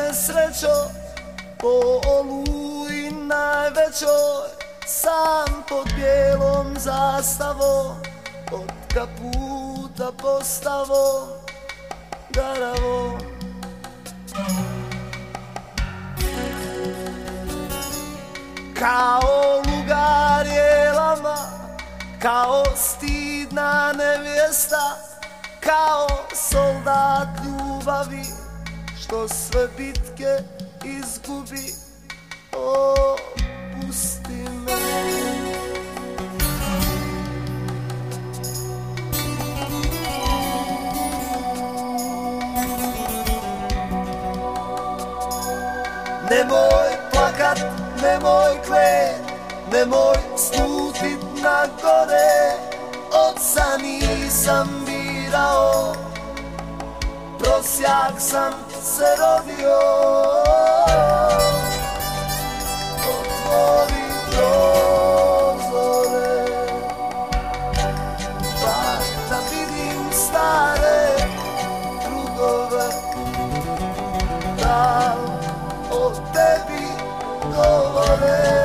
nesrećo, po oluji najvećoj, sam pod bijelom zastavom, od kaputa postavom, garavom. Kao lugar je lama, kao stidna nevjesta, kao soldat ljubavi, što sve bitke izgubi. O, pusti me. Nemoj plakat, nemoj klet, nemoj slutit na gore. Oca nisam birao, prosjak sam se rodio. Otvori prozore, pa da vidim stare drugove, da o tebi govore.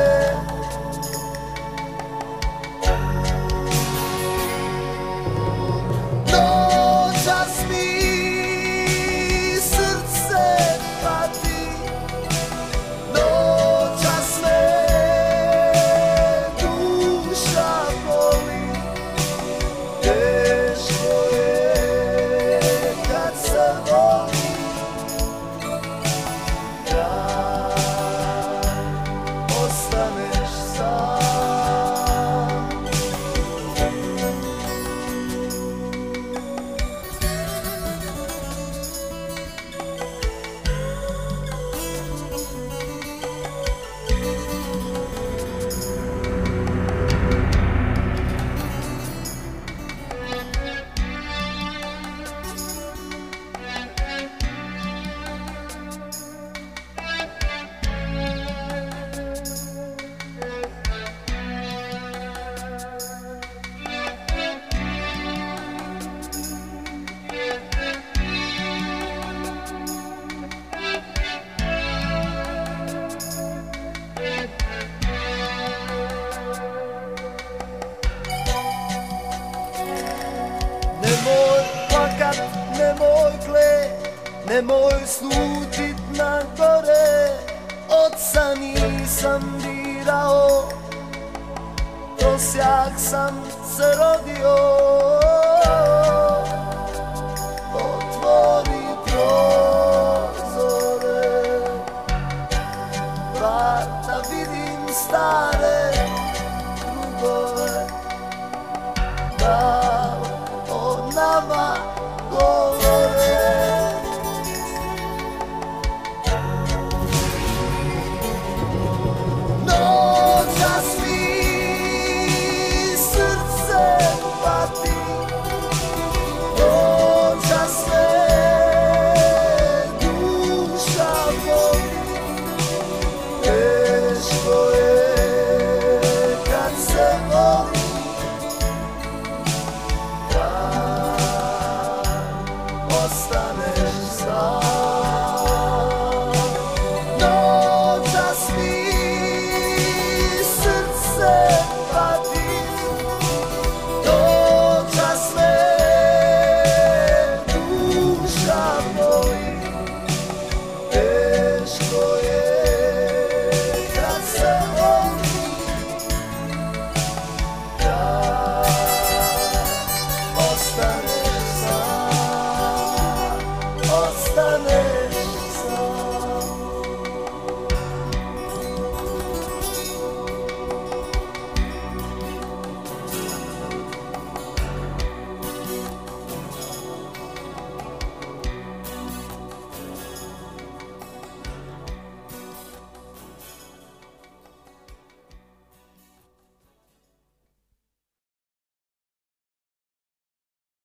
Nemoj plakat, nemoj klet, nemoj slutit na gore. Oca nisam birao, prosjak sam se rodio.